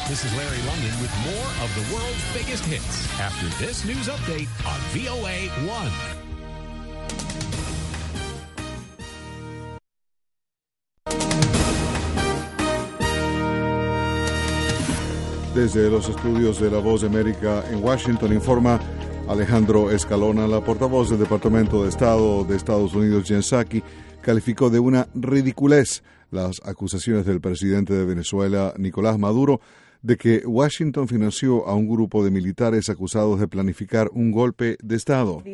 This is Larry London with more of the world's biggest hits after this news update on VOA 1. Desde los estudios de La Voz de América en Washington informa Alejandro Escalona. La portavoz del Departamento de Estado de Estados Unidos, Jen Psaki, calificó de una ridiculez las acusaciones del presidente de Venezuela, Nicolás Maduro, de que Washington financió a un grupo de militares acusados de planificar un golpe de Estado.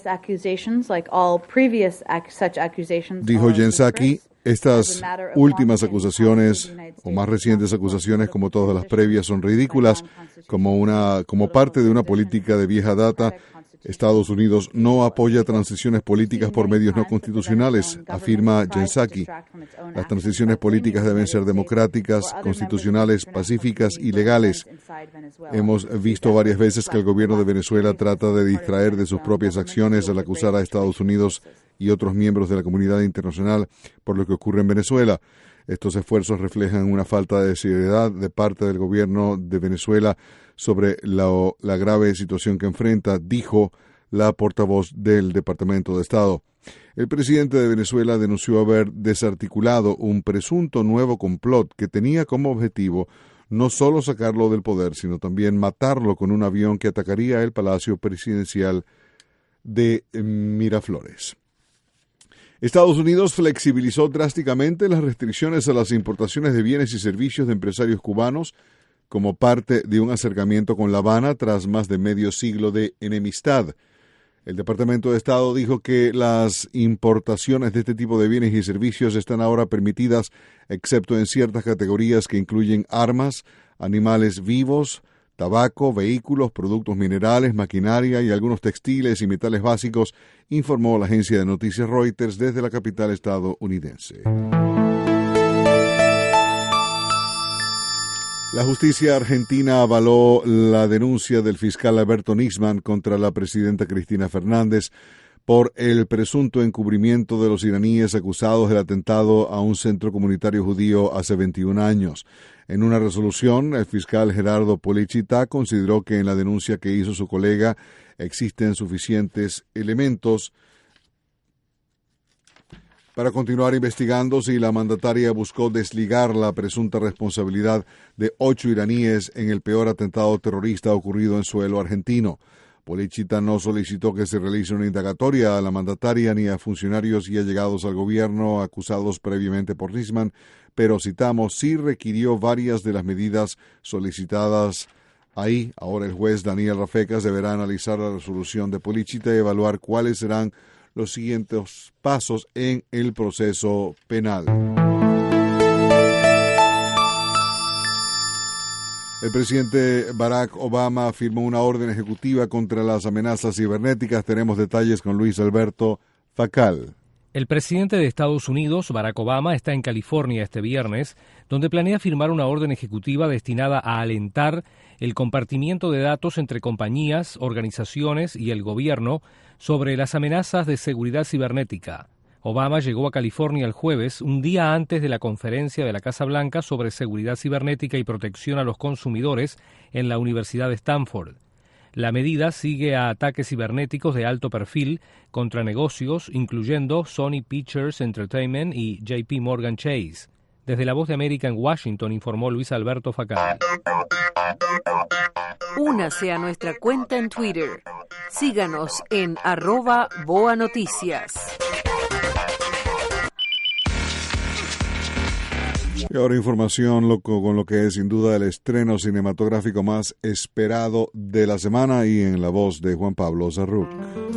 Dijo Jen Psaki, estas últimas acusaciones, o más recientes acusaciones, como todas las previas, son ridículas. Como parte de una política de vieja data, Estados Unidos no apoya transiciones políticas por medios no constitucionales, afirma Jen Psaki. Las transiciones políticas deben ser democráticas, constitucionales, pacíficas y legales. Hemos visto varias veces que el gobierno de Venezuela trata de distraer de sus propias acciones al acusar a Estados Unidos y otros miembros de la comunidad internacional por lo que ocurre en Venezuela. Estos esfuerzos reflejan una falta de seriedad de parte del gobierno de Venezuela sobre la grave situación que enfrenta, dijo la portavoz del Departamento de Estado. El presidente de Venezuela denunció haber desarticulado un presunto nuevo complot que tenía como objetivo no solo sacarlo del poder, sino también matarlo con un avión que atacaría el Palacio Presidencial de Miraflores. Estados Unidos flexibilizó drásticamente las restricciones a las importaciones de bienes y servicios de empresarios cubanos como parte de un acercamiento con La Habana tras más de medio siglo de enemistad. El Departamento de Estado dijo que las importaciones de este tipo de bienes y servicios están ahora permitidas, excepto en ciertas categorías que incluyen armas, animales vivos, tabaco, vehículos, productos minerales, maquinaria y algunos textiles y metales básicos, informó la agencia de noticias Reuters desde la capital estadounidense. La justicia argentina avaló la denuncia del fiscal Alberto Nisman contra la presidenta Cristina Fernández por el presunto encubrimiento de los iraníes acusados del atentado a un centro comunitario judío hace 21 años. En una resolución, el fiscal Gerardo Policita consideró que en la denuncia que hizo su colega existen suficientes elementos para continuar investigando si la mandataria buscó desligar la presunta responsabilidad de 8 iraníes en el peor atentado terrorista ocurrido en suelo argentino. Policita no solicitó que se realice una indagatoria a la mandataria ni a funcionarios y allegados al gobierno acusados previamente por Nisman, pero citamos, sí requirió varias de las medidas solicitadas ahí. Ahora el juez Daniel Rafecas deberá analizar la resolución de Policita y evaluar cuáles serán los siguientes pasos en el proceso penal. El presidente Barack Obama firmó una orden ejecutiva contra las amenazas cibernéticas. Tenemos detalles con Luis Alberto Facal. El presidente de Estados Unidos, Barack Obama, está en California este viernes, donde planea firmar una orden ejecutiva destinada a alentar el compartimiento de datos entre compañías, organizaciones y el gobierno sobre las amenazas de seguridad cibernética. Obama llegó a California el jueves, un día antes de la conferencia de la Casa Blanca sobre seguridad cibernética y protección a los consumidores en la Universidad de Stanford. La medida sigue a ataques cibernéticos de alto perfil contra negocios, incluyendo Sony Pictures Entertainment y JP Morgan Chase. Desde La Voz de América en Washington informó Luis Alberto Facal. Únase a nuestra cuenta en Twitter. Síganos en @BoaNoticias. Y ahora información con lo que es sin duda el estreno cinematográfico más esperado de la semana y en la voz de Juan Pablo Zarruc.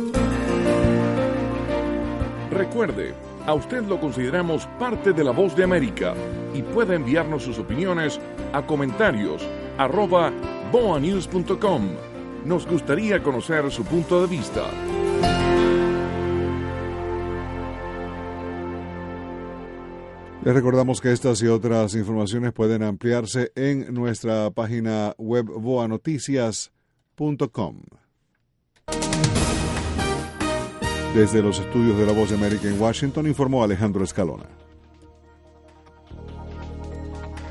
Recuerde, a usted lo consideramos parte de La Voz de América y puede enviarnos sus opiniones a comentarios @boanews.com. Nos gustaría conocer su punto de vista. Les recordamos que estas y otras informaciones pueden ampliarse en nuestra página web boanoticias.com. Desde los estudios de La Voz de América en Washington informó Alejandro Escalona.